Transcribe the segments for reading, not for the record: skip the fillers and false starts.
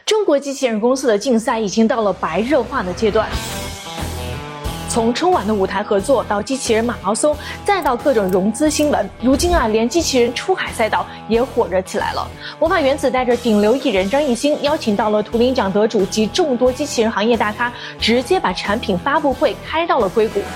中国机器人公司的竞赛已经到了白热化的阶段。从春晚的舞台合作到机器人马拉松，再到各种融资新闻，如今连机器人出海赛道也火热起来了。魔法原子带着顶流艺人张艺兴，邀请到了图灵奖得主及众多机器人行业大咖，直接把产品发布会开到了硅谷。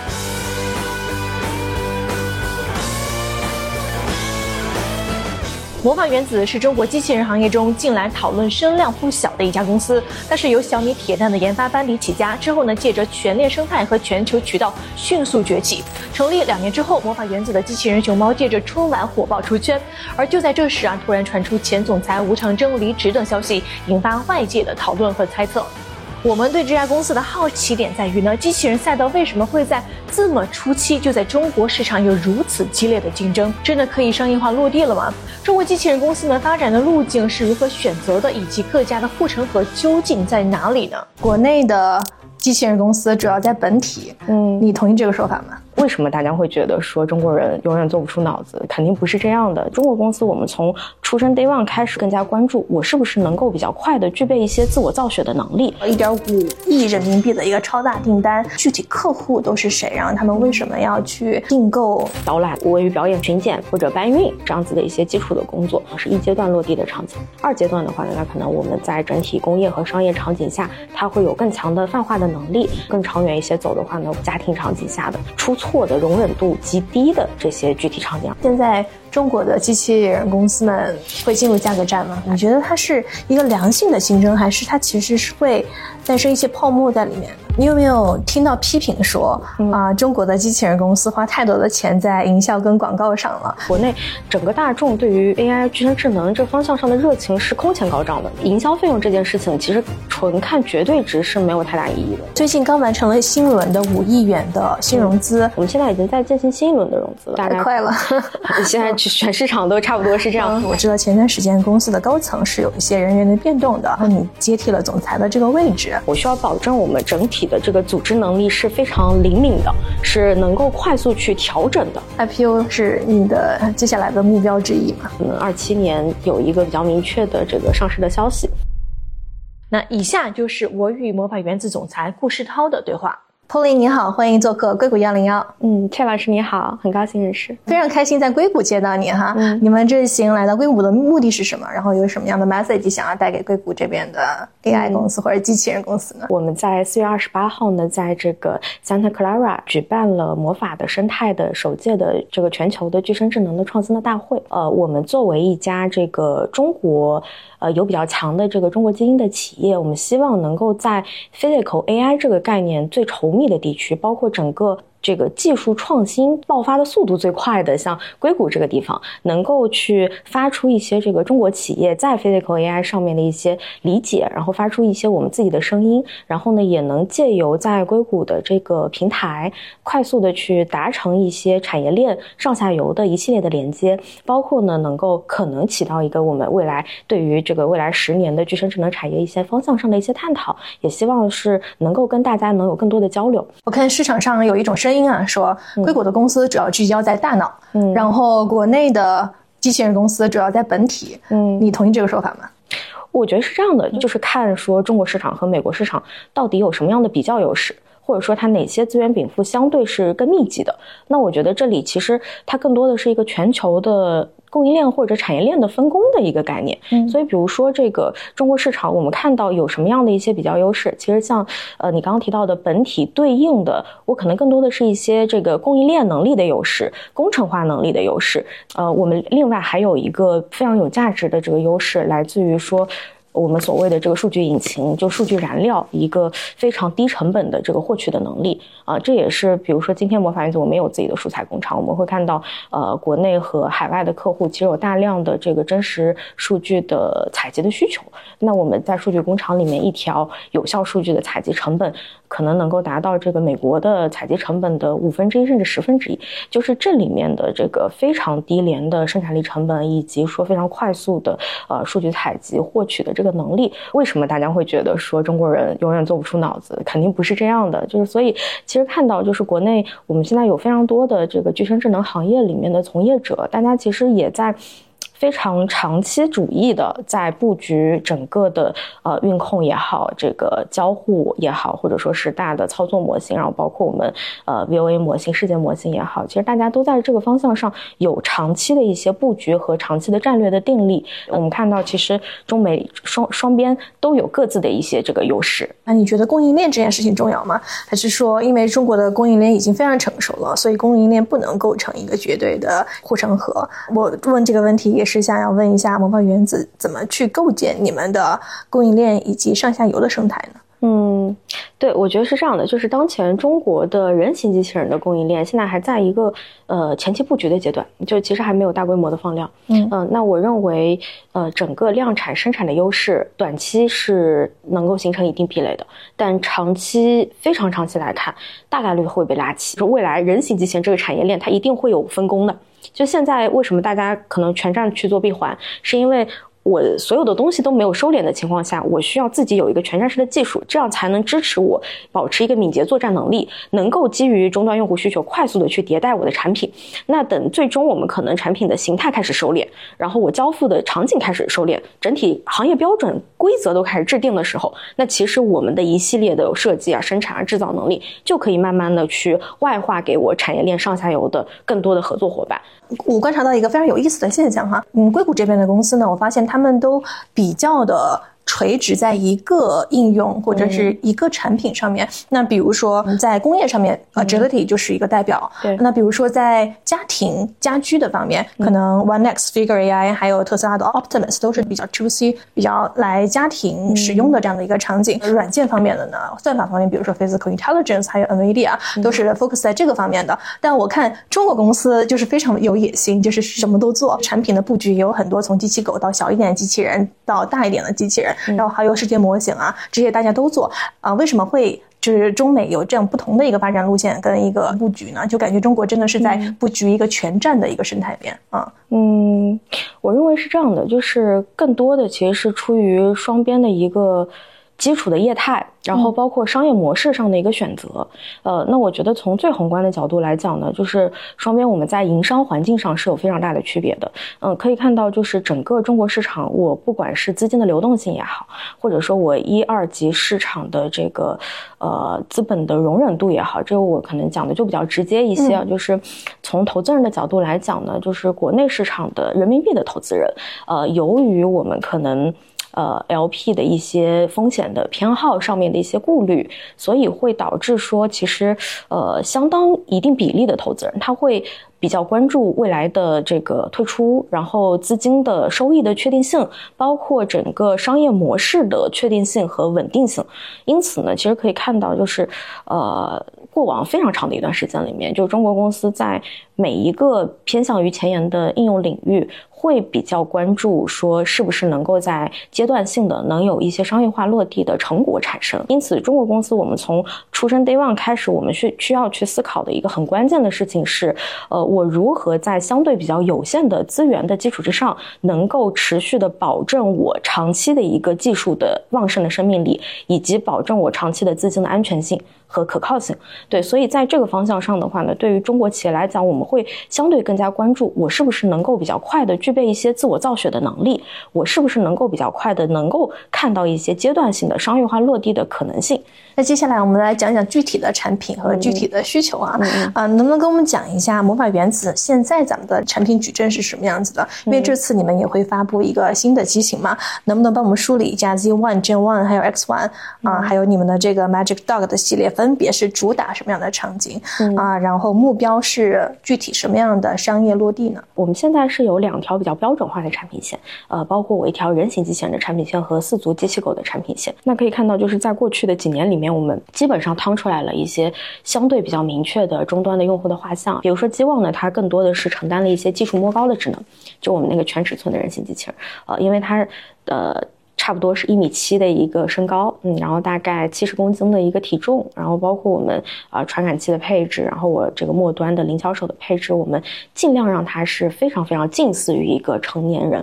魔法原子是中国机器人行业中近来讨论声量不小的一家公司，它是由小米铁蛋的研发班底起家，之后借着全链生态和全球渠道迅速崛起。成立2年之后，魔法原子的机器人熊猫借着春晚火爆出圈，而就在这时突然传出前总裁吴长征离职等消息，引发外界的讨论和猜测。我们对这家公司的好奇点在于机器人赛道为什么会在这么初期就在中国市场有如此激烈的竞争？真的可以商业化落地了吗？中国机器人公司们发展的路径是如何选择的，以及各家的护城河究竟在哪里呢？ 国内的机器人公司主要在本体，你同意这个说法吗？ 为什么大家会觉得说中国人永远做不出脑子？肯定不是这样的。中国公司我们从出生 day one 开始更加关注我是不是能够比较快的具备一些自我造血的能力。 1.5亿人民币的一个超大订单，具体客户都是谁？然后他们为什么要去订购？ 导览、文娱表演巡检或者搬运这样子的一些基础的工作是1阶段落地的场景。2阶段的话呢，那可能我们在整体工业和商业场景下，它会有更强的泛化的能力。更长远一些走的话呢，家庭场景下的出错的容忍度极低的这些具体场景。 现在中国的机器人公司们会进入价格战吗？你觉得它是一个良性的竞争，还是它其实是会诞生一些泡沫在里面？你有没有听到批评说中国的机器人公司花太多的钱在营销跟广告上了？ 国内整个大众对于 AI 具身智能这方向上的热情是空前高涨的，营销费用这件事情其实纯看绝对值是没有太大意义的。 最近刚完成了新一轮的5亿元的新融资， 我们现在已经在进行新一轮的融资了，大概太快了。 现在全市场都差不多是这样。 我知道前段时间公司的高层是有一些人员的变动的，你接替了总裁的这个位置， 我需要保证我们整体的这个组织能力是非常灵敏的，是能够快速去调整的。 IPO 是你的接下来的目标之一吗？ 可能27年有一个比较明确的这个上市的消息。 那以下就是我与魔法原子总裁顾世涛的对话。 Pauline 你好，欢迎做客硅谷101。 蔡老师你好，很高兴认识， 非常开心在硅谷见到你哈。你们这行来到硅谷的目的是什么？然后有什么样的 message 想要带给硅谷这边的 AI 公司或者机器人公司呢？ 我们在4月28号呢，在这个 Santa Clara 举办了魔法的生态的首届的这个全球的具身智能的创新的大会。我们作为一家这个中国有比较强的这个中国基因的企业，我们希望能够在 physical AI 这个概念最稠密的地区，包括整个这个技术创新爆发的速度最快的像硅谷这个地方，能够去发出一些这个中国企业在 physical AI 上面的一些理解，然后发出一些我们自己的声音，然后呢也能借由在硅谷的这个平台快速的去达成一些产业链上下游的一系列的连接，包括呢能够可能起到一个我们未来对于这个未来10年的具身智能产业一些方向上的一些探讨，也希望是能够跟大家能有更多的交流。 我看市场上有一种声音说硅谷的公司主要聚焦在大脑，然后国内的机器人公司主要在本体，你同意这个说法吗？ 我觉得是这样的，就是看说中国市场和美国市场到底有什么样的比较优势，或者说它哪些资源禀赋相对是更密集的。那我觉得这里其实它更多的是一个全球的供应链或者产业链的分工的一个概念。所以比如说这个中国市场我们看到有什么样的一些比较优势，其实像你刚刚提到的本体对应的，我可能更多的是一些这个供应链能力的优势，工程化能力的优势。我们另外还有一个非常有价值的这个优势来自于说我们所谓的这个数据引擎，就数据燃料一个非常低成本的这个获取的能力这也是比如说今天魔法原子我们有自己的素材工厂，我们会看到国内和海外的客户其实有大量的这个真实数据的采集的需求。那我们在数据工厂里面一条有效数据的采集成本可能能够达到这个美国的采集成本的1/5甚至1/10，就是这里面的这个非常低廉的生产力成本以及说非常快速的数据采集获取的这个能力。为什么大家会觉得说中国人永远做不出脑子？肯定不是这样的，就是所以其实看到就是国内我们现在有非常多的这个具身智能行业里面的从业者，大家其实也在非常长期主义的在布局整个的运控也好，这个交互也好，或者说是大的操作模型，然后包括我们VOA 模型、世界模型也好，其实大家都在这个方向上有长期的一些布局和长期的战略的定力。我们看到其实中美双边都有各自的一些这个优势。 那你觉得供应链这件事情重要吗？还是说因为中国的供应链已经非常成熟了，所以供应链不能构成一个绝对的护城河？我问这个问题也是想要问一下魔法原子怎么去构建你们的供应链以及上下游的生态呢？ 对，我觉得是这样的，就是当前中国的人形机器人的供应链现在还在一个前期布局的阶段，就其实还没有大规模的放量。那我认为整个量产生产的优势短期是能够形成一定壁垒的，但长期非常长期来看，大概率会被拉起。未来人形机器人这个产业链它一定会有分工的。就现在为什么大家可能全站去做闭环，是因为我所有的东西都没有收敛的情况下，我需要自己有一个全站式的技术，这样才能支持我保持一个敏捷作战能力，能够基于终端用户需求快速的去迭代我的产品。那等最终我们可能产品的形态开始收敛，然后我交付的场景开始收敛，整体行业标准规则都开始制定的时候，那其实我们的一系列的设计啊、生产啊、制造能力就可以慢慢的去外化给我产业链上下游的更多的合作伙伴。 我观察到一个非常有意思的现象哈，硅谷这边的公司呢，我发现他们都比较的垂直在一个应用或者是一个产品上面。那比如说在工业上面，Agility 就是一个代表。那比如说在家庭家居的方面，可能 OneX、Figure AI 还有特斯拉的 Optimus 都是比较 to C 比较来家庭使用的这样的一个场景。软件方面的呢，算法方面，比如说 Physical Intelligence 还有 NVIDIA 都是 focus 在这个方面的。但我看中国公司就是非常有野心，就是什么都做，产品的布局也有很多，从机器狗到小一点的机器人到大一点的机器人，然后还有世界模型啊，这些大家都做为什么会就是中美有这样不同的一个发展路线跟一个布局呢？就感觉中国真的是在布局一个全站的一个生态链我认为是这样的，就是更多的其实是出于双边的一个基础的业态，然后包括商业模式上的一个选择。那我觉得从最宏观的角度来讲呢，就是双边我们在营商环境上是有非常大的区别的。可以看到就是整个中国市场，我不管是资金的流动性也好，或者说我1、2级市场的这个资本的容忍度也好，这个我可能讲的就比较直接一些就是从投资人的角度来讲呢，就是国内市场的人民币的投资人，由于我们可能LP 的一些风险的偏好上面的一些顾虑，所以会导致说其实相当一定比例的投资人他会比较关注未来的这个退出，然后资金的收益的确定性，包括整个商业模式的确定性和稳定性。因此呢，其实可以看到就是过往非常长的一段时间里面，就中国公司在每一个偏向于前沿的应用领域会比较关注说是不是能够在阶段性的能有一些商业化落地的成果产生。因此中国公司我们从出生 Day One 开始，我们需要去思考的一个很关键的事情是我如何在相对比较有限的资源的基础之上，能够持续的保证我长期的一个技术的旺盛的生命力，以及保证我长期的资金的安全性和可靠性。对，所以在这个方向上的话呢，对于中国企业来讲，我们会相对更加关注我是不是能够比较快的具备一些自我造血的能力，我是不是能够比较快的能够看到一些阶段性的商业化落地的可能性。 那接下来我们来讲讲具体的产品和具体的需求能不能跟我们讲一下魔法原子现在咱们的产品矩阵是什么样子的？因为这次你们也会发布一个新的机型嘛，能不能帮我们梳理一下 Z1、Gen1 还有 X1 还有你们的这个 Magic Dog 的系列分别是主打什么样的场景然后目标是具体什么样的商业落地呢？ 我们现在是有2条比较标准化的产品线，包括我一条人形机器人的产品线和4足机器狗的产品线。那可以看到就是在过去的几年里面，我们基本上趟出来了一些相对比较明确的终端的用户的画像。比如说机旺呢，它更多的是承担了一些技术摸高的职能，就我们那个全尺寸的人形机器人因为它差不多是1.7米的一个身高然后大概70公斤的一个体重，然后包括我们传感器的配置，然后我这个末端的灵巧手的配置，我们尽量让它是非常非常近似于一个成年人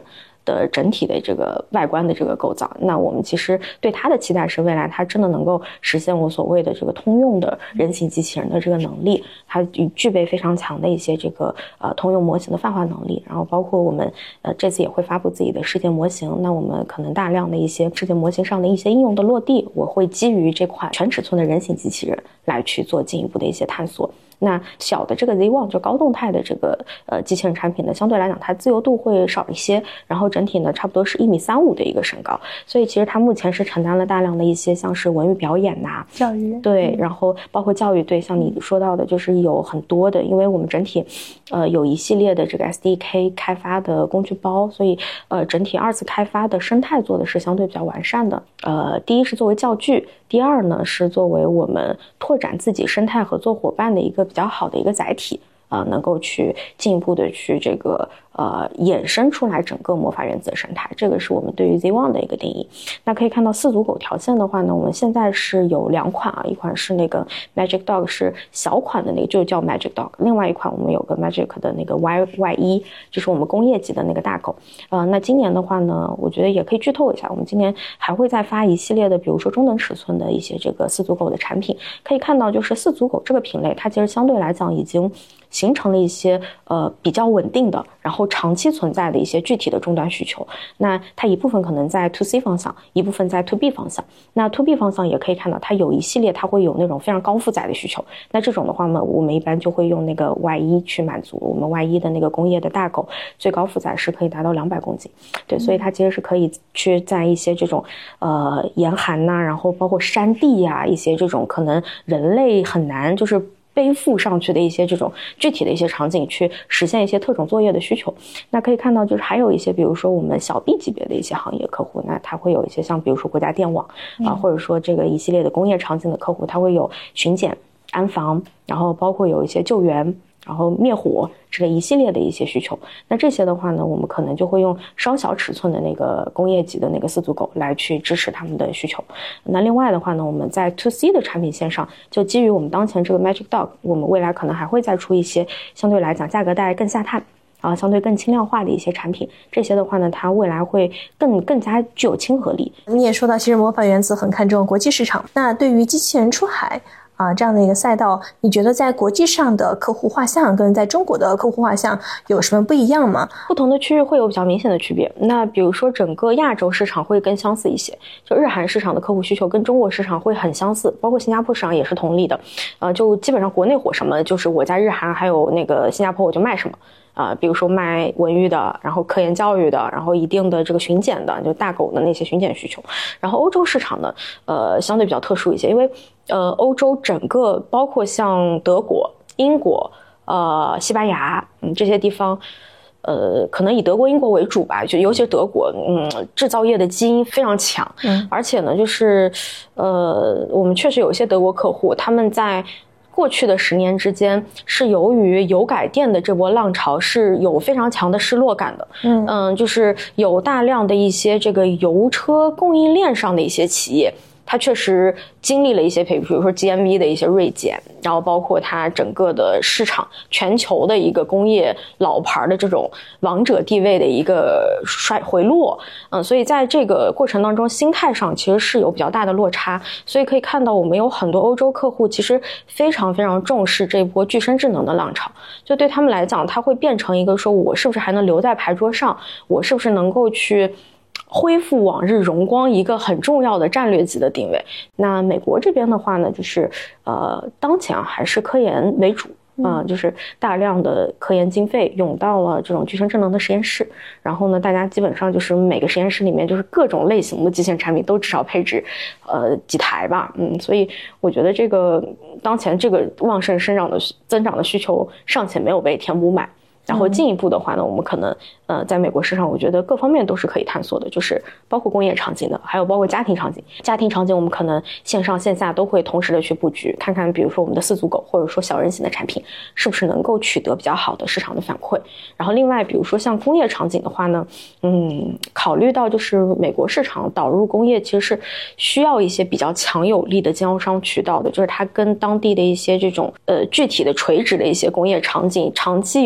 的整体的这个外观的这个构造。那我们其实对它的期待是未来它真的能够实现我所谓的这个通用的人形机器人的这个能力，它具备非常强的一些这个通用模型的泛化能力，然后包括我们这次也会发布自己的世界模型，那我们可能大量的一些世界模型上的一些应用的落地，我会基于这款全尺寸的人形机器人来去做进一步的一些探索。那小的这个 Z1 就高动态的这个机器人产品呢，相对来讲它自由度会少一些，然后整体呢差不多是1.35米的一个身高，所以其实它目前是承担了大量的一些像是文娱表演教育， 对，然后包括教育，对，像你说到的就是有很多的，因为我们整体有一系列的这个 SDK 开发的工具包，所以整体二次开发的生态做的是相对比较完善的。第一是作为教具，第二呢是作为我们拓展自己生态合作伙伴的一个比较好的一个载体。能够去进一步的去这个衍生出来整个魔法原子的生态，这个是我们对于 Z1 的一个定义。那可以看到四足狗条线的话呢，我们现在是有2款啊，一款是那个 Magic Dog 是小款的那个就叫 Magic Dog， 另外一款我们有个 Magic 的那个 Y1， 就是我们工业级的那个大狗。那今年的话呢，我觉得也可以剧透一下，我们今年还会再发一系列的比如说中等尺寸的一些这个四足狗的产品。可以看到就是四足狗这个品类它其实相对来讲已经形成了一些比较稳定的，然后长期存在的一些具体的终端需求。那它一部分可能在 To C 方向，一部分在 To B 方向。那 To B 方向也可以看到，它有一系列它会有那种非常高负载的需求。那这种的话呢，我们一般就会用那个 Y1 去满足。我们 Y1 的那个工业的大狗，最高负载是可以达到200公斤。对，所以它其实是可以去在一些这种严寒呐，然后包括山地呀，一些这种可能人类很难就是背负上去的一些这种具体的一些场景，去实现一些特种作业的需求。那可以看到就是还有一些比如说我们小 B 级别的一些行业客户，那它会有一些像比如说国家电网或者说这个一系列的工业场景的客户，它会有巡检、安防，然后包括有一些救援，然后灭火之类一系列的一些需求。那这些的话呢，我们可能就会用稍小尺寸的那个工业级的那个四足狗来去支持他们的需求。那另外的话呢，我们在 To C 的产品线上，就基于我们当前这个 Magic Dog， 我们未来可能还会再出一些相对来讲价格带更下探相对更轻量化的一些产品。这些的话呢，它未来会更加具有亲和力。 你也说到其实魔法原子很看重国际市场，那对于机器人出海这样的一个赛道，你觉得在国际上的客户画像跟在中国的客户画像有什么不一样吗？ 不同的区域会有比较明显的区别。那比如说整个亚洲市场会更相似一些，就日韩市场的客户需求跟中国市场会很相似，包括新加坡市场也是同理的。就基本上国内火什么，就是我在日韩还有那个新加坡我就卖什么。比如说卖文娱的，然后科研教育的，然后一定的这个巡检的，就大狗的那些巡检需求。然后欧洲市场呢，相对比较特殊一些，因为欧洲整个包括像德国、英国、西班牙，这些地方。可能以德国、英国为主吧，就尤其是德国，制造业的基因非常强，而且呢，就是我们确实有一些德国客户，他们在过去的10年之间，是由于油改电的这波浪潮是有非常强的失落感的，就是有大量的一些这个油车供应链上的一些企业。它确实经历了一些比如说 GMB 的一些锐减，然后包括它整个的市场全球的一个工业老牌的这种王者地位的一个回落，所以在这个过程当中心态上其实是有比较大的落差。所以可以看到我们有很多欧洲客户其实非常非常重视这波具身智能的浪潮，就对他们来讲，它会变成一个说我是不是还能留在牌桌上，我是不是能够去恢复往日荣光一个很重要的战略级的定位。那美国这边的话呢，就是当前还是科研为主，就是大量的科研经费涌到了这种具身智能的实验室，然后呢，大家基本上就是每个实验室里面就是各种类型的机器人产品都至少配置几台吧，所以我觉得这个当前这个旺盛增长的需求尚且没有被填补满。然后进一步的话呢，我们可能在美国市场，我觉得各方面都是可以探索的，就是包括工业场景的，还有包括家庭场景。家庭场景我们可能线上线下都会同时的去布局，看看比如说我们的四足狗或者说小人形的产品是不是能够取得比较好的市场的反馈。然后另外比如说像工业场景的话呢，考虑到就是美国市场导入工业其实是需要一些比较强有力的经销商渠道的，就是它跟当地的一些这种具体的垂直的一些工业场景长期有非常稳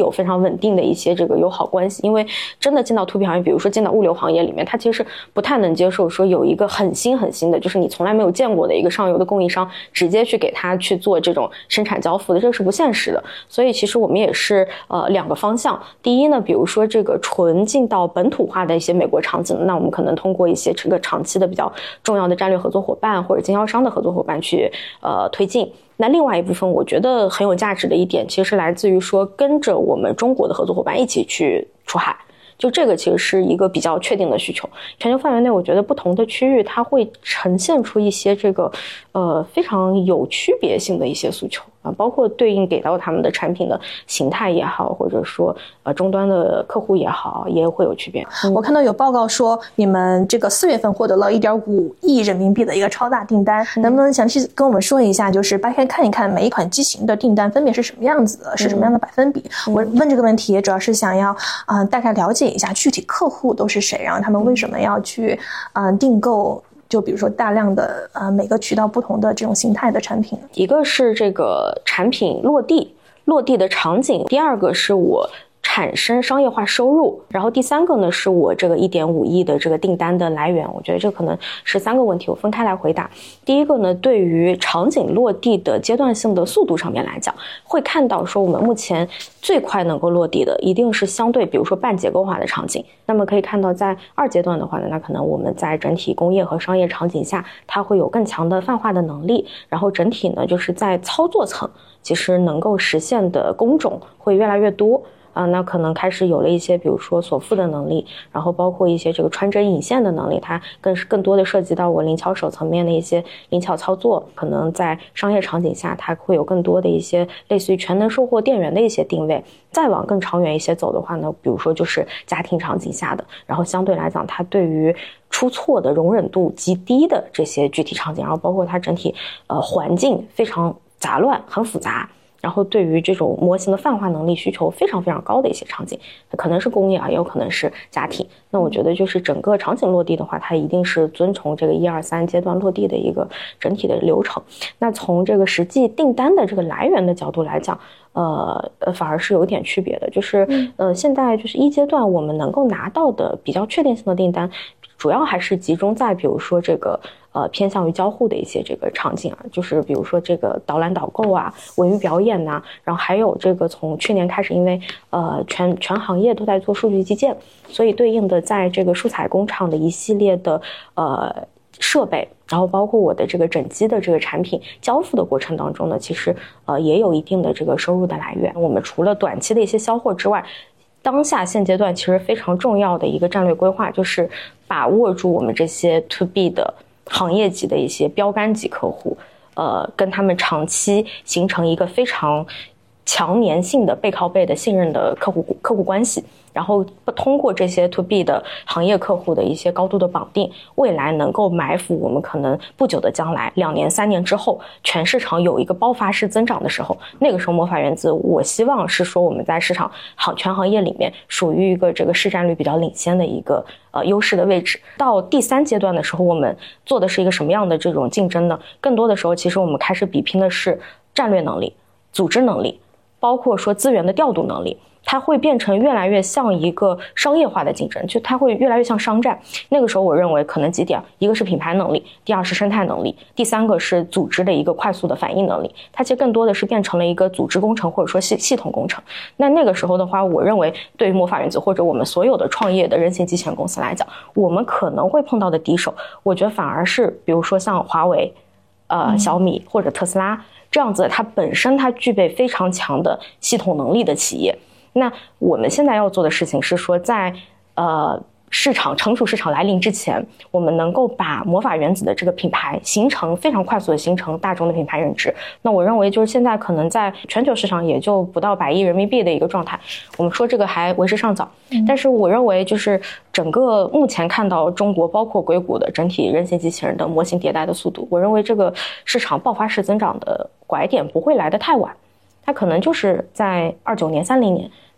稳定的一些这个友好关系。因为真的进到 to B 行业，比如说进到物流行业里面，它其实是不太能接受说有一个很新的，就是你从来没有见过的一个上游的供应商直接去给他去做这种生产交付的，这个是不现实的。所以其实我们也是两个方向。第一呢，比如说这个纯进到本土化的一些美国场景，那我们可能通过一些这个长期的比较重要的战略合作伙伴或者经销商的合作伙伴去推进。那另外一部分我觉得很有价值的一点，其实是来自于说跟着我们中国的合作伙伴一起去出海。就这个其实是一个比较确定的需求。全球范围内，我觉得不同的区域它会呈现出一些这个非常有区别性的一些诉求啊，包括对应给到他们的产品的形态也好，或者说终端的客户也好，也会有区别。 我看到有报告说你们这个4月份获得了1.5亿人民币的一个超大订单，能不能详细跟我们说一下，就是大概看一看每一款机型的订单分别是什么样子的，是什么样的百分比？我问这个问题主要是想要大概了解一下具体客户都是谁，然后他们为什么要去订购，就比如说大量的每个渠道不同的这种形态的产品。 一个是这个产品落地的场景，第二个是我产生商业化收入，然后第三个呢是我这个1.5亿的这个订单的来源。我觉得这可能是3个问题，我分开来回答。第一个呢，对于场景落地的阶段性的速度上面来讲，会看到说我们目前最快能够落地的一定是相对比如说半结构化的场景。那么可以看到在2阶段的话呢，那可能我们在整体工业和商业场景下，它会有更强的泛化的能力，然后整体呢就是在操作层其实能够实现的工种会越来越多。那可能开始有了一些比如说锁付的能力，然后包括一些这个穿针引线的能力，它更多的涉及到我灵巧手层面的一些灵巧操作。可能在商业场景下，它会有更多的一些类似于全能售货店员的一些定位。再往更长远一些走的话呢，比如说就是家庭场景下的，然后相对来讲它对于出错的容忍度极低的这些具体场景，然后包括它整体环境非常杂乱很复杂，然后对于这种模型的泛化能力需求非常非常高的一些场景，可能是工业也有可能是家庭。那我觉得就是整个场景落地的话，它一定是遵从这个1、2、3阶段落地的一个整体的流程。那从这个实际订单的这个来源的角度来讲，反而是有点区别的。就是现在就是1阶段我们能够拿到的比较确定性的订单，主要还是集中在比如说这个偏向于交互的一些这个场景啊，就是比如说这个导览导购啊、文娱表演呐，然后还有这个从去年开始，因为全行业都在做数据基建，所以对应的在这个蔬采工厂的一系列的设备，然后包括我的这个整机的这个产品交付的过程当中呢，其实也有一定的这个收入的来源。我们除了短期的一些销货之外，当下现阶段其实非常重要的一个战略规划，就是把握住我们这些 to B 的行业级的一些标杆级客户，跟他们长期形成一个非常强粘性的背靠背的信任的客户关系，然后通过这些 to B 的行业客户的一些高度的绑定，未来能够埋伏我们可能不久的将来2年3年之后全市场有一个爆发式增长的时候，那个时候魔法原子我希望是说我们在市场全行业里面属于一个这个市占率比较领先的一个优势的位置。到第3阶段的时候，我们做的是一个什么样的这种竞争呢？更多的时候其实我们开始比拼的是战略能力、组织能力，包括说资源的调度能力，它会变成越来越像一个商业化的竞争，就它会越来越像商战。那个时候我认为可能几点，一个是品牌能力，第二是生态能力，第3个是组织的一个快速的反应能力。它其实更多的是变成了一个组织工程或者说系统工程。那个时候的话，我认为对于魔法原子或者我们所有的创业的人形机器人公司来讲，我们可能会碰到的敌手，我觉得反而是比如说像华为、小米或者特斯拉这样子，它本身它具备非常强的系统能力的企业。那我们现在要做的事情是说，在成熟市场来临之前，我们能够把魔法原子的这个品牌非常快速的形成大众的品牌认知。那我认为就是现在可能在全球市场也就不到100亿人民币的一个状态，我们说这个还为时尚早。但是我认为就是整个目前看到中国包括硅谷的整体人形机器人的模型迭代的速度，我认为这个市场爆发式增长的拐点不会来得太晚，它可能就是在29年、30年。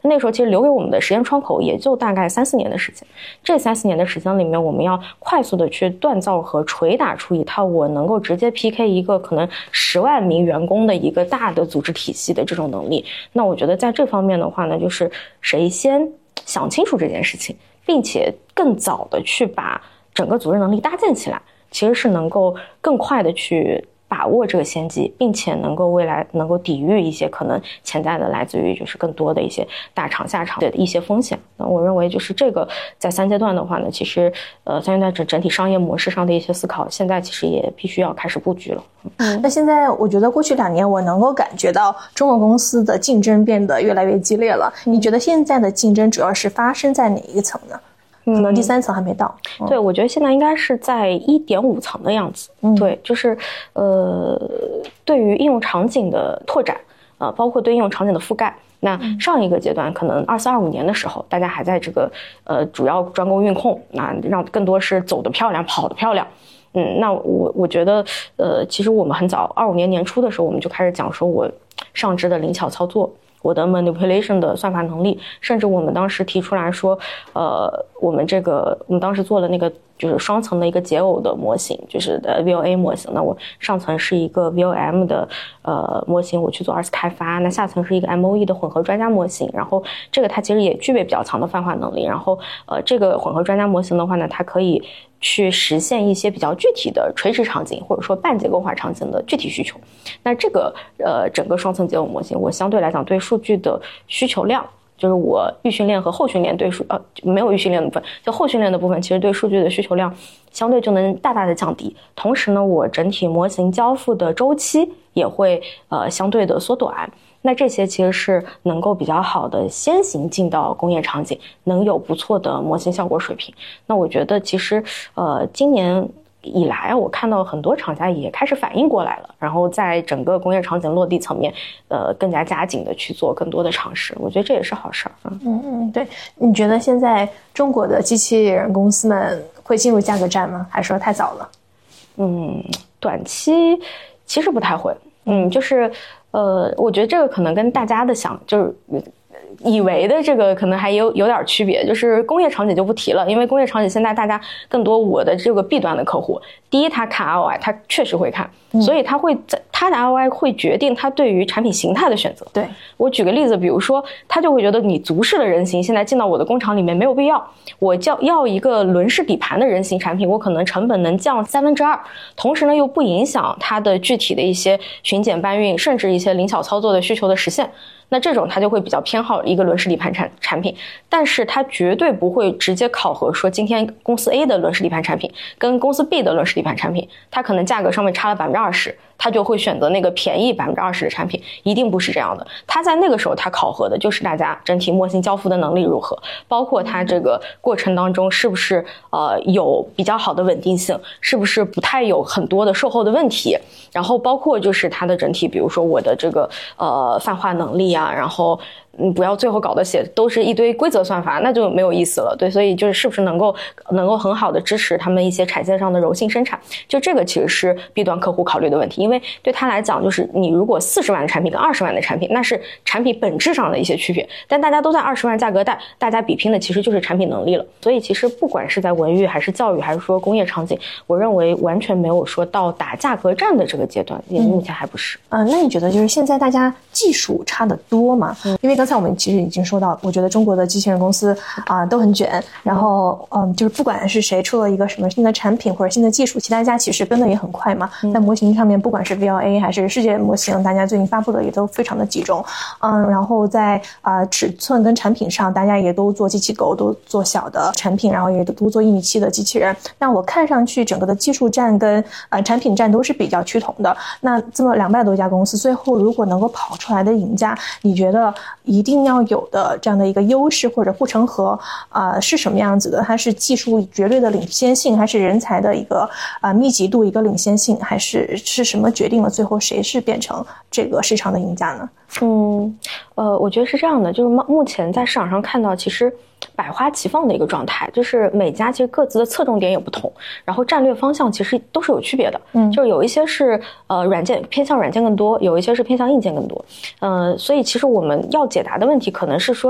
那时候其实留给我们的时间窗口也就大概3-4年的时间。这3-4年的时间里面，我们要快速的去锻造和捶打出一套我能够直接 PK 一个可能10万名员工的一个大的组织体系的这种能力。那我觉得在这方面的话呢，就是谁先想清楚这件事情，并且更早的去把整个组织能力搭建起来，其实是能够更快的去把握这个先机，并且能够未来能够抵御一些可能潜在的来自于就是更多的一些大厂下场的一些风险。那我认为就是这个在3阶段的话呢，其实3阶段整体商业模式上的一些思考，现在其实也必须要开始布局了。 那现在我觉得过去2年我能够感觉到中国公司的竞争变得越来越激烈了。你觉得现在的竞争主要是发生在哪一层呢？可能第3层还没到。 对，我觉得现在应该是在1.5层的样子。对，就是对于应用场景的拓展，包括对应用场景的覆盖。那上一个阶段可能24-25年的时候，大家还在这个主要专攻运控，那让更多是走得漂亮，跑得漂亮。那我觉得其实我们很早25年年初的时候，我们就开始讲说我上肢的灵巧操作，我的 manipulation 的算法能力，甚至我们当时提出来说，我们当时做了那个就是双层的一个解耦的模型，就是VOA 模型。那我上层是一个 VOM 的模型，我去做2次开发。那下层是一个 MOE 的混合专家模型，然后这个它其实也具备比较强的泛化能力。然后这个混合专家模型的话呢，它可以去实现一些比较具体的垂直场景或者说半结构化场景的具体需求。那这个整个双层解耦模型，我相对来讲对数据的需求量，就是我预训练和后训练对没有预训练的部分，就后训练的部分，其实对数据的需求量相对就能大大的降低。同时呢，我整体模型交付的周期也会相对的缩短。那这些其实是能够比较好的先行进到工业场景，能有不错的模型效果水平。那我觉得其实今年以来，我看到很多厂家也开始反应过来了，然后在整个工业场景落地层面，更加加紧的去做更多的尝试。我觉得这也是好事儿。 对，你觉得现在中国的机器人公司们会进入价格战吗？还是说太早了？ 短期其实不太会。就是我觉得这个可能跟大家的就是以为的这个可能还有点区别。就是工业场景就不提了，因为工业场景现在大家更多我的这个 B 端的客户，第一他看 ROI， 他确实会看，所以他的 ROI 会决定他对于产品形态的选择。 对， 我举个例子，比如说他就会觉得你足式的人形现在进到我的工厂里面没有必要，我要一个轮式底盘的人形产品，我可能成本能降2/3，同时呢又不影响它的具体的一些巡检搬运甚至一些灵巧操作的需求的实现。那这种他就会比较偏好一个轮式底盘产品，但是他绝对不会直接考核说今天公司 A 的轮式底盘产品跟公司 B 的轮式底盘产品，它可能价格上面差了20%，他就会选择那个便宜20%的产品，一定不是这样的。他在那个时候他考核的就是大家整体模型交付的能力如何，包括他这个过程当中是不是有比较好的稳定性，是不是不太有很多的售后的问题，然后包括就是它的整体，比如说我的这个泛化能力啊，然后不要最后搞得写都是一堆规则算法，那就没有意思了。对，所以就是是不是能够很好的支持他们一些产线上的柔性生产，就这个其实是 B 端客户考虑的问题。因为对他来讲，就是你如果40万的产品跟20万的产品，那是产品本质上的一些区别，但大家都在20万价格带，大家比拼的其实就是产品能力了。所以其实不管是在文娱还是教育还是说工业场景，我认为完全没有说到打价格战的这个阶段，也目前还不是。 那你觉得就是现在大家技术差得多吗？因为刚才我们其实已经说到，我觉得中国的机器人公司都很卷，然后就是不管是谁出了一个什么新的产品或者新的技术，其他家其实跟的也很快嘛。在模型上面，不管是 VLA 还是世界模型，大家最近发布的也都非常的集中。然后在尺寸跟产品上，大家也都做机器狗，都做小的产品，然后也都做1.7米的机器人。那我看上去整个的技术战跟产品战都是比较趋同的。那这么200多家公司，最后如果能够跑出来的赢家，你觉得一定要有的这样的一个优势或者护城河是什么样子的？它是技术绝对的领先性，还是人才的一个密集度一个领先性，还是什么决定了最后谁是变成这个市场的赢家呢？ 我觉得是这样的，就是目前在市场上看到其实百花齐放的一个状态，就是每家其实各自的侧重点也不同，然后战略方向其实都是有区别的。就是有一些是偏向软件更多，有一些是偏向硬件更多。所以其实我们要解答的问题可能是说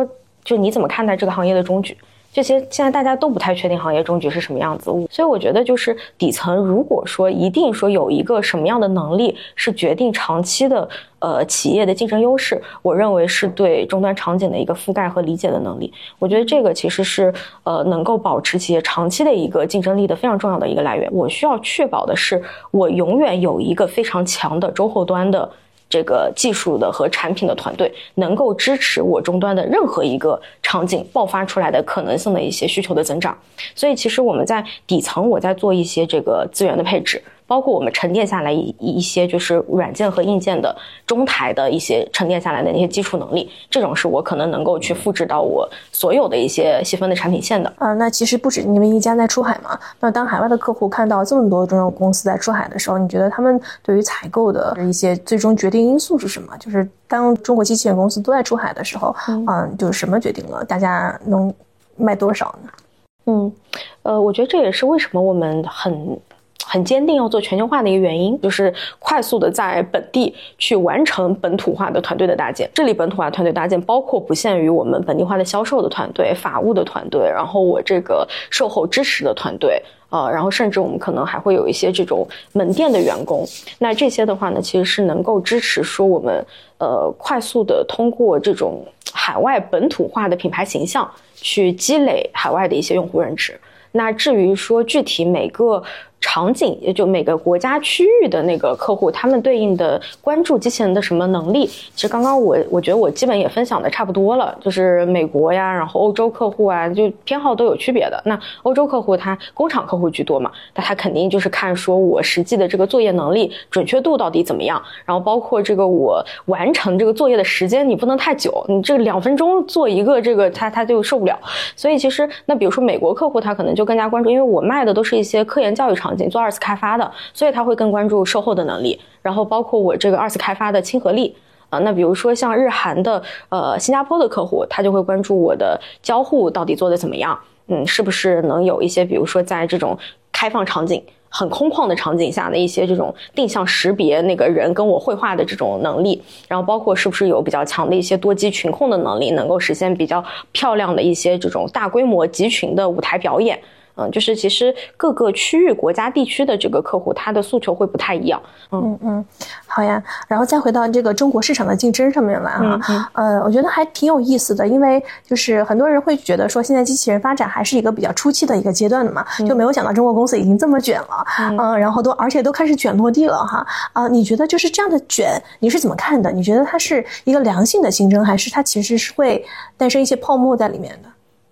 就你怎么看待这个行业的终局？这些现在大家都不太确定行业终局是什么样子，所以我觉得就是底层如果说一定说有一个什么样的能力是决定长期的企业的竞争优势，我认为是对终端场景的一个覆盖和理解的能力。我觉得这个其实是能够保持企业长期的一个竞争力的非常重要的一个来源。我需要确保的是我永远有一个非常强的中后端的这个技术的和产品的团队，能够支持我终端的任何一个场景爆发出来的可能性的一些需求的增长。所以其实我们在底层，我在做一些这个资源的配置，包括我们沉淀下来一些就是软件和硬件的中台的一些沉淀下来的那些基础能力，这种是我可能能够去复制到我所有的一些细分的产品线的。 那其实不止你们一家在出海嘛，那当海外的客户看到这么多中药公司在出海的时候，你觉得他们对于采购的一些最终决定因素是什么？就是当中国机器人公司都在出海的时候，就是什么决定了大家能卖多少呢？ 我觉得这也是为什么我们很坚定要做全球化的一个原因，就是快速的在本地去完成本土化的团队的搭建。这里本土化团队搭建包括不限于我们本地化的销售的团队、法务的团队，然后我这个售后支持的团队，然后甚至我们可能还会有一些这种门店的员工。那这些的话呢，其实是能够支持说我们快速的通过这种海外本土化的品牌形象去积累海外的一些用户认知。那至于说具体每个场景，也就每个国家区域的那个客户，他们对应的关注机器人的什么能力，其实刚刚我觉得我基本也分享的差不多了，就是美国呀，然后欧洲客户啊，就偏好都有区别的。那欧洲客户他工厂客户居多嘛，那他肯定就是看说我实际的这个作业能力准确度到底怎么样，然后包括这个我完成这个作业的时间你不能太久，你这个2分钟做一个这个他就受不了。所以其实那比如说美国客户他可能就更加关注，因为我卖的都是一些科研教育场景做2次开发的，所以他会更关注售后的能力，然后包括我这个2次开发的亲和力。那比如说像日韩的新加坡的客户，他就会关注我的交互到底做得怎么样，是不是能有一些比如说在这种开放场景很空旷的场景下的一些这种定向识别那个人跟我绘画的这种能力，然后包括是不是有比较强的一些多机群控的能力，能够实现比较漂亮的一些这种大规模集群的舞台表演。就是其实各个区域国家地区的这个客户他的诉求会不太一样。 好呀，然后再回到这个中国市场的竞争上面来我觉得还挺有意思的，因为就是很多人会觉得说现在机器人发展还是一个比较初期的一个阶段的嘛，就没有想到中国公司已经这么卷了，然后而且都开始卷落地了你觉得就是这样的卷你是怎么看的？你觉得它是一个良性的竞争，还是它其实是会诞生一些泡沫在里面的？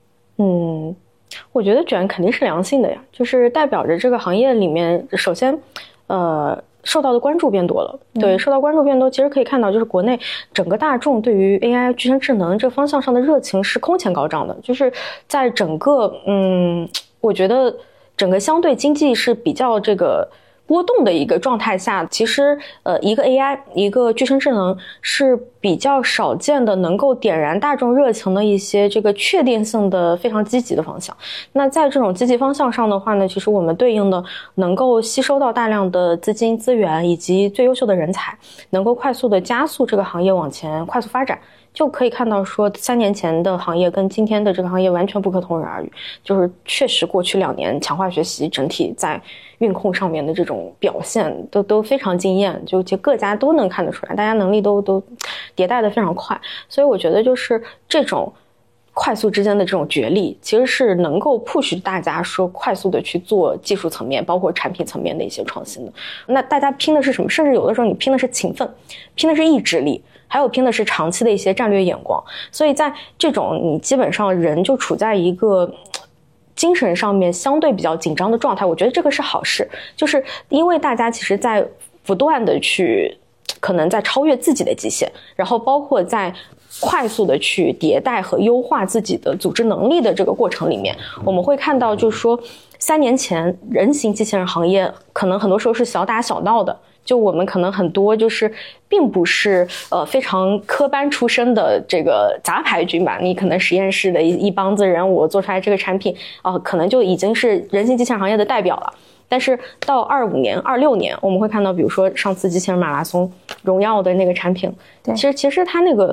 我觉得卷肯定是良性的呀，就是代表着这个行业里面首先受到的关注变多了。对，受到关注变多，其实可以看到就是国内整个大众对于 AI 具身智能这个方向上的热情是空前高涨的，就是在整个我觉得整个相对经济是比较这个波动的一个状态下，其实一个 AI 一个具身智能是比较少见的能够点燃大众热情的一些这个确定性的非常积极的方向。那在这种积极方向上的话呢，其实我们对应的能够吸收到大量的资金资源以及最优秀的人才，能够快速的加速这个行业往前快速发展。就可以看到说3年前的行业跟今天的这个行业完全不可同日而语，就是确实过去2年强化学习整体在运控上面的这种表现都非常惊艳，就各家都能看得出来，大家能力都迭代的非常快。所以我觉得就是这种快速之间的这种角力其实是能够 push 大家说快速的去做技术层面包括产品层面的一些创新的。那大家拼的是什么？甚至有的时候你拼的是勤奋，拼的是意志力，还有拼的是长期的一些战略眼光。所以在这种你基本上人就处在一个精神上面相对比较紧张的状态，我觉得这个是好事，就是因为大家其实在不断的去可能在超越自己的极限，然后包括在快速的去迭代和优化自己的组织能力的这个过程里面，我们会看到就是说3年前人形机器人行业可能很多时候是小打小闹的，就我们可能很多就是并不是非常科班出身的这个杂牌军吧，你可能实验室的一帮子人，我做出来这个产品可能就已经是人形机器人行业的代表了。但是到25年26年我们会看到比如说上次机器人马拉松荣耀的那个产品，其实它那个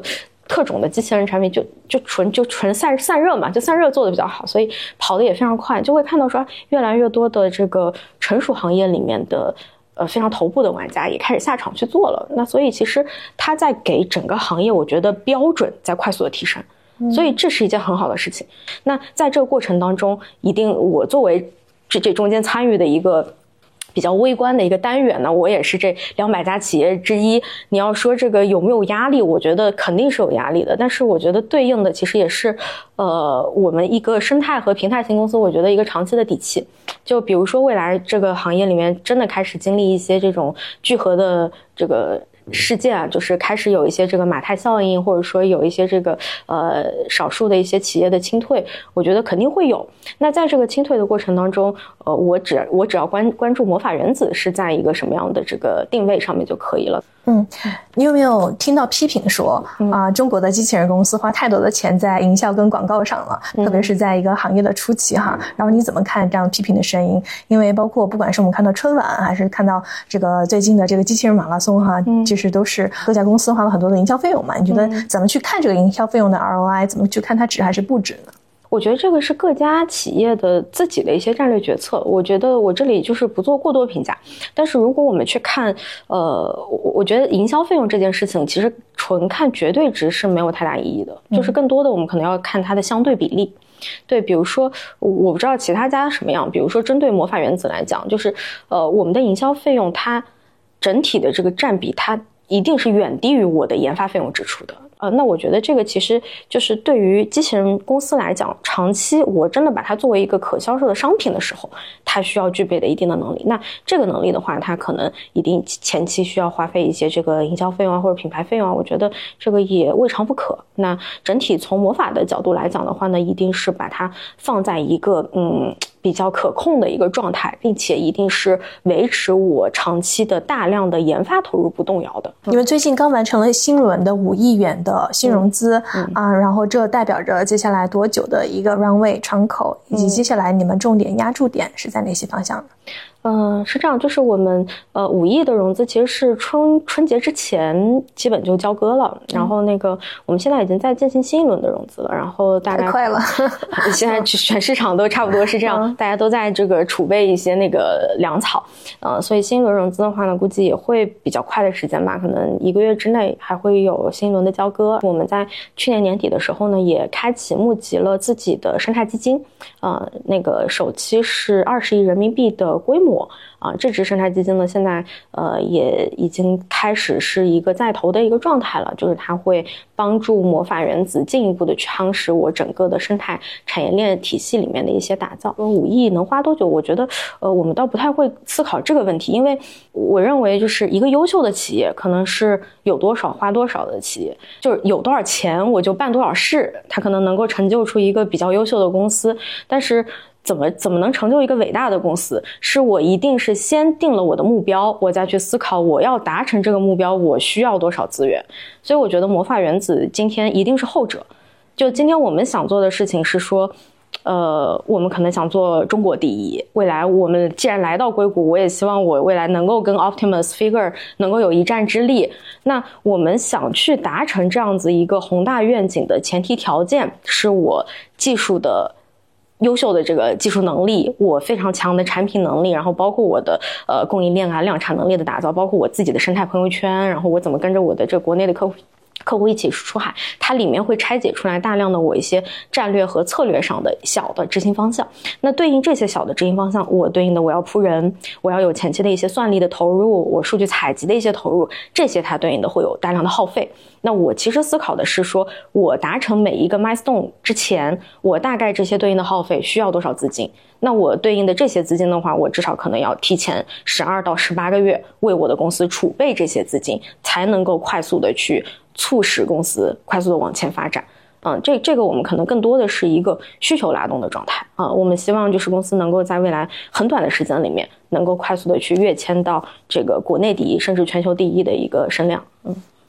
特种的机器人产品就纯散热嘛，就散热做的比较好，所以跑的也非常快，就会看到说越来越多的这个成熟行业里面的非常头部的玩家也开始下场去做了。那所以其实它在给整个行业我觉得标准在快速的提升，所以这是一件很好的事情。那在这个过程当中，一定我作为这中间参与的一个比较微观的一个单元呢，我也是这200家企业之一。你要说这个有没有压力，我觉得肯定是有压力的，但是我觉得对应的其实也是我们一个生态和平台型公司我觉得一个长期的底气。就比如说未来这个行业里面真的开始经历一些这种聚合的这个事件啊，就是开始有一些这个马太效应，或者说有一些这个少数的一些企业的清退，我觉得肯定会有。那在这个清退的过程当中，我只要关注魔法原子是在一个什么样的这个定位上面就可以了。 你有没有听到批评说中国的机器人公司花太多的钱在营销跟广告上了，特别是在一个行业的初期哈？然后你怎么看这样批评的声音？因为包括不管是我们看到春晚，还是看到这个最近的这个机器人马拉松哈，其实都是各家公司花了很多的营销费用嘛。你觉得怎么去看这个营销费用的 ROI？ 怎么去看它值还是不值呢？ 我觉得这个是各家企业的自己的一些战略决策，我觉得我这里就是不做过多评价。但是如果我们去看我觉得营销费用这件事情其实纯看绝对值是没有太大意义的，就是更多的我们可能要看它的相对比例。对，比如说我不知道其他家什么样，比如说针对魔法原子来讲，就是我们的营销费用它整体的这个占比它一定是远低于我的研发费用支出的。那我觉得这个其实就是对于机器人公司来讲，长期我真的把它作为一个可销售的商品的时候，它需要具备的一定的能力。那这个能力的话，它可能一定前期需要花费一些这个营销费用啊，或者品牌费用啊，我觉得这个也未尝不可。那整体从魔法的角度来讲的话呢，一定是把它放在一个比较可控的一个状态，并且一定是维持我长期的大量的研发投入不动摇的。 你们最近刚完成了新轮的5亿元的新融资然后这代表着接下来多久的一个 runway 窗口，以及接下来你们重点压注点是在哪些方向呢？ 是这样，就是我们5亿的融资其实是春节之前基本就交割了，然后那个我们现在已经在进行新一轮的融资了，然后大概太快了现在全市场都差不多是这样大家都在这个储备一些那个粮草所以新一轮融资的话呢，估计也会比较快的时间吧，可能1个月之内还会有新一轮的交割。我们在去年年底的时候呢，也开启募集了自己的生态基金那个首期是20亿人民币的规模这支生态基金呢，现在也已经开始是一个在投的一个状态了，就是它会帮助魔法原子进一步的去夯实我整个的生态产业链体系里面的一些打造。5亿能花多久？我觉得我们倒不太会思考这个问题，因为我认为就是一个优秀的企业可能是有多少花多少的企业，就是有多少钱我就办多少事，它可能能够成就出一个比较优秀的公司。但是怎么能成就一个伟大的公司，是我一定是先定了我的目标，我再去思考我要达成这个目标我需要多少资源。所以我觉得魔法原子今天一定是后者，就今天我们想做的事情是说我们可能想做中国第一，未来我们既然来到硅谷，我也希望我未来能够跟 Optimus Figure 能够有一战之力。那我们想去达成这样子一个宏大愿景的前提条件是我技术的优秀的这个技术能力，我非常强的产品能力，然后包括我的供应链量产能力的打造，包括我自己的生态朋友圈，然后我怎么跟着我的这国内的客户一起出海，它里面会拆解出来大量的我一些战略和策略上的小的执行方向。那对应这些小的执行方向，我对应的我要铺人，我要有前期的一些算力的投入，我数据采集的一些投入，这些它对应的会有大量的耗费。那我其实思考的是说，我达成每一个 milestone 之前，我大概这些对应的耗费需要多少资金。那我对应的这些资金的话，我至少可能要提前12到18个月为我的公司储备这些资金，才能够快速的去促使公司快速的往前发展。这个我们可能更多的是一个需求拉动的状态我们希望就是公司能够在未来很短的时间里面，能够快速的去跃迁到这个国内第一甚至全球第一的一个声量。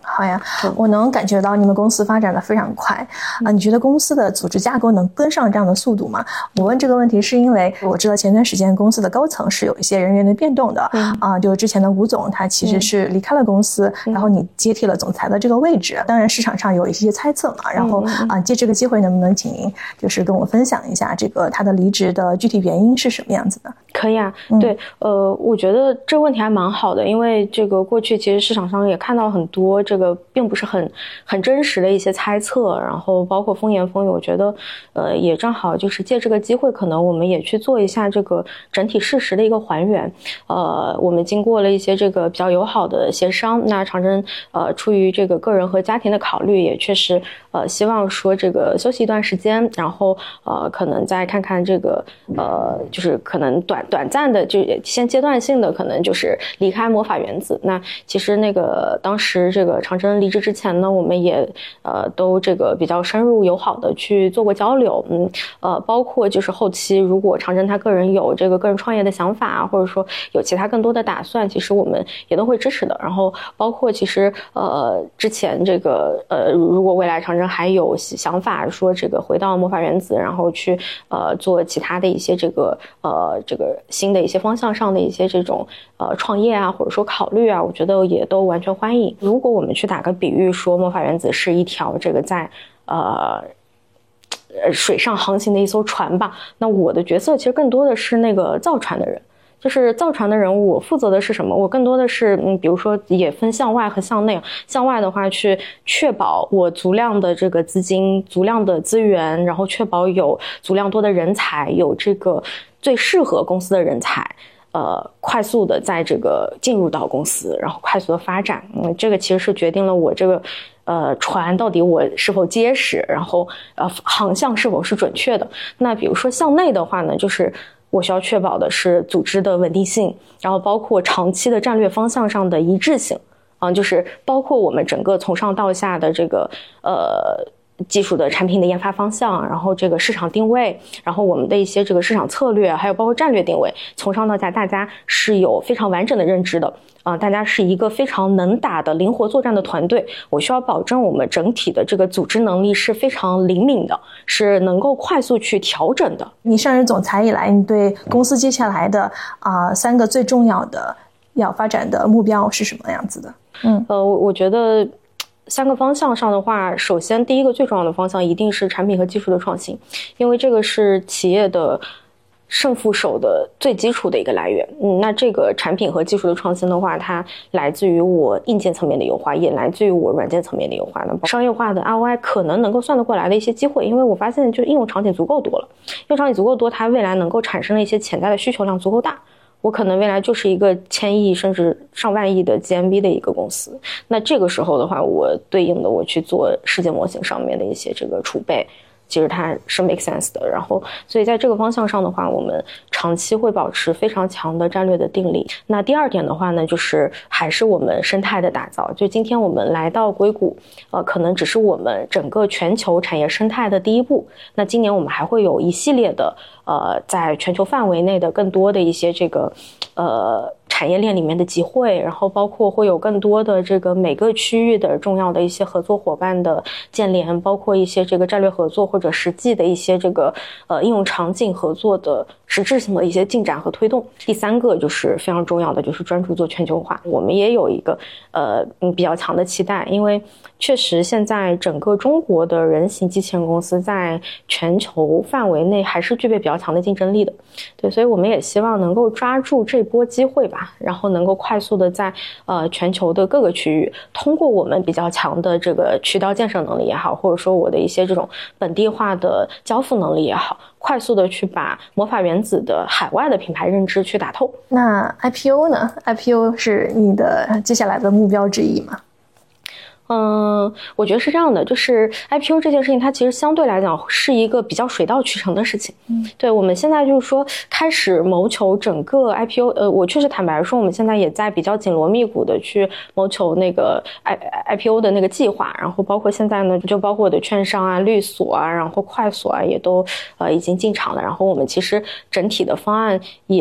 好呀，我能感觉到你们公司发展的非常快啊！你觉得公司的组织架构能跟上这样的速度吗？我问这个问题是因为我知道前段时间公司的高层是有一些人员的变动的就之前的吴总他其实是离开了公司，然后你接替了总裁的这个位置。当然市场上有一些猜测嘛，然后借这个机会能不能请您就是跟我分享一下这个他的离职的具体原因是什么样子的？ 可以啊，对，我觉得这个问题还蛮好的，因为这个过去其实市场上也看到很多这个并不是很真实的一些猜测，然后包括风言风语，我觉得也正好就是借这个机会，可能我们也去做一下这个整体事实的一个还原。我们经过了一些这个比较友好的协商，那长征出于这个个人和家庭的考虑，也确实希望说这个休息一段时间，然后可能再看看这个就是可能短暂的就先阶段性的可能就是离开魔法原子。那其实那个当时这个长征离职之前呢，我们也都这个比较深入友好的去做过交流，包括就是后期如果长征他个人有这个个人创业的想法或者说有其他更多的打算，其实我们也都会支持的。然后包括其实之前这个如果未来长征还有想法说这个回到魔法原子，然后去做其他的一些这个新的一些方向上的一些这种创业啊，或者说考虑啊，我觉得也都完全欢迎。如果我们去打个比喻说魔法原子是一条这个在水上航行的一艘船吧，那我的角色其实更多的是那个造船的人。就是造船的人，我负责的是什么？我更多的是比如说也分向外和向内。向外的话，去确保我足量的这个资金、足量的资源，然后确保有足量多的人才，有这个最适合公司的人才，快速的在这个进入到公司，然后快速的发展。这个其实是决定了我这个船到底我是否结实，然后航向是否是准确的。那比如说向内的话呢，就是我需要确保的是组织的稳定性，然后包括长期的战略方向上的一致性，就是包括我们整个从上到下的这个技术的产品的研发方向，然后这个市场定位，然后我们的一些这个市场策略，还有包括战略定位，从上到下大家是有非常完整的认知的。大家是一个非常能打的灵活作战的团队，我需要保证我们整体的这个组织能力是非常灵敏的，是能够快速去调整的。 你上任总裁以来，你对公司接下来的3个最重要的要发展的目标是什么样子的？ 我觉得3个方向上的话，首先第一个最重要的方向一定是产品和技术的创新，因为这个是企业的胜负手的最基础的一个来源。那这个产品和技术的创新的话，它来自于我硬件层面的优化，也来自于我软件层面的优化。那商业化的 ROI 可能能够算得过来的一些机会，因为我发现就应用场景足够多了，应用场景足够多，它未来能够产生的一些潜在的需求量足够大，我可能未来就是一个1000亿甚至上万亿的 GMV 的一个公司。那这个时候的话，我对应的我去做世界模型上面的一些这个储备，其实它是 make sense 的。然后所以在这个方向上的话，我们长期会保持非常强的战略的定力。那第二点的话呢，就是还是我们生态的打造。就今天我们来到硅谷，可能只是我们整个全球产业生态的第一步。那今年我们还会有一系列的在全球范围内的更多的一些这个产业链里面的集会，然后包括会有更多的这个每个区域的重要的一些合作伙伴的建联，包括一些这个战略合作或者实际的一些这个应用场景合作的实质性的一些进展和推动。第3个就是非常重要的，就是专注做全球化。我们也有一个比较强的期待，因为确实现在整个中国的人形机器人公司在全球范围内还是具备比较强的竞争力的。对，所以我们也希望能够抓住这波机会吧，然后能够快速的在全球的各个区域，通过我们比较强的这个渠道建设能力也好，或者说我的一些这种本地化的交付能力也好，快速的去把魔法原子的海外的品牌认知去打透。 那 IPO 呢？ IPO 是你的接下来的目标之一吗？ 我觉得是这样的，就是 IPO 这件事情它其实相对来讲是一个比较水到渠成的事情。对，我们现在就是说开始谋求整个 IPO，我确实坦白说我们现在也在比较紧锣密鼓的去谋求那个 IPO 的那个计划，然后包括现在呢就包括我的券商啊、律所啊，然后快所啊也都已经进场了，然后我们其实整体的方案也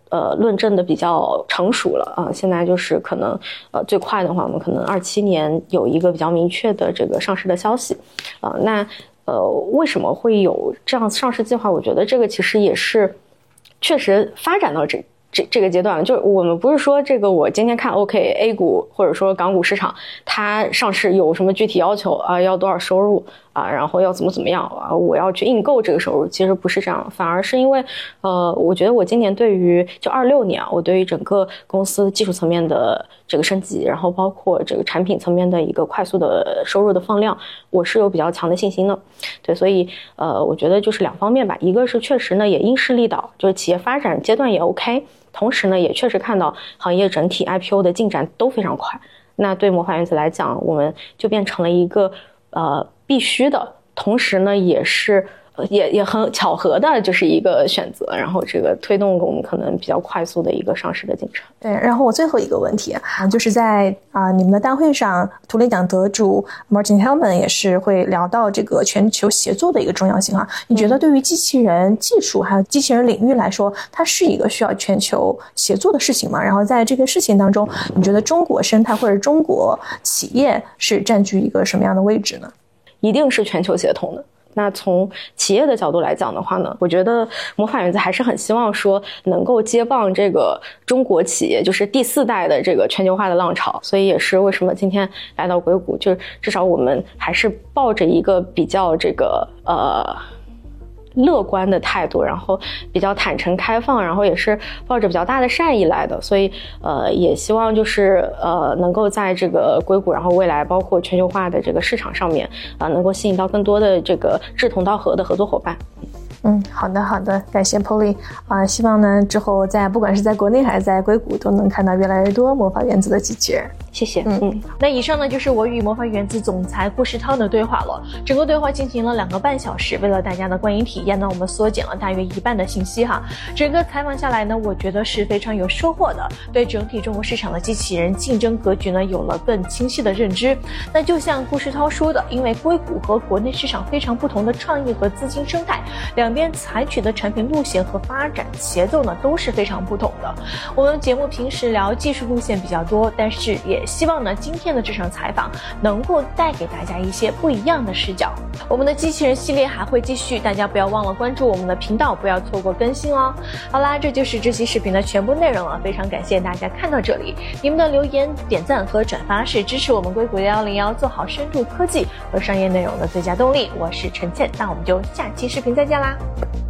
论证的比较成熟了啊，现在就是可能最快的话，我们可能27年有一个比较明确的这个上市的消息啊。那为什么会有这样上市计划？我觉得这个其实也是确实发展到这个阶段了，就是我们不是说这个我今天看 A 股或者说港股市场它上市有什么具体要求啊，要多少收入啊，然后要怎么样啊，我要去硬购这个收入，其实不是这样，反而是因为我觉得我今年对于就26年啊，我对于整个公司技术层面的这个升级，然后包括这个产品层面的一个快速的收入的放量，我是有比较强的信心的。对，所以我觉得就是两方面吧，一个是确实呢也因势利导，就是企业发展阶段也 OK， 同时呢也确实看到行业整体 IPO 的进展都非常快，那对魔法原子来讲，我们就变成了一个必须的，同时呢也是也很巧合的，就是一个选择，然后这个推动我们可能比较快速的一个上市的进程。 对，然后我最后一个问题啊，就是在你们的大会上，图灵奖得主 Martin Hellman 也是会聊到这个全球协作的一个重要性啊。你觉得对于机器人技术还有机器人领域来说，它是一个需要全球协作的事情吗？然后在这个事情当中，你觉得中国生态或者中国企业是占据一个什么样的位置呢？ 一定是全球协同的。那从企业的角度来讲的话呢，我觉得魔法原子还是很希望说能够接棒这个中国企业，就是第4代的这个全球化的浪潮。所以也是为什么今天来到硅谷，就是至少我们还是抱着一个比较这个乐观的态度，然后比较坦诚开放，然后也是抱着比较大的善意来的，所以也希望就是能够在这个硅谷，然后未来包括全球化的这个市场上面能够吸引到更多的这个志同道合的合作伙伴。 好的，感谢 Polly 希望呢之后不管是在国内还是在硅谷都能看到越来越多魔法原子的机器人。 谢谢。 那以上呢就是我与魔法原子总裁顾世涛的对话了。整个对话进行了2个半小时，为了大家的观影体验呢，我们缩减了大约1半的信息哈。整个采访下来呢，我觉得是非常有收获的，对整体中国市场的机器人竞争格局呢有了更清晰的认知。那就像顾世涛说的，因为硅谷和国内市场非常不同的创意和资金生态，两边采取的产品路线和发展节奏呢都是非常不同的。我们节目平时聊技术路线比较多，但是也希望呢今天的这场采访能够带给大家一些不一样的视角。我们的机器人系列还会继续，大家不要忘了关注我们的频道，不要错过更新哦。好啦，这就是这期视频的全部内容了，非常感谢大家看到这里，你们的留言、点赞和转发是支持我们硅谷101做好深度科技和商业内容的最佳动力。我是陈倩，那我们就下期视频再见啦。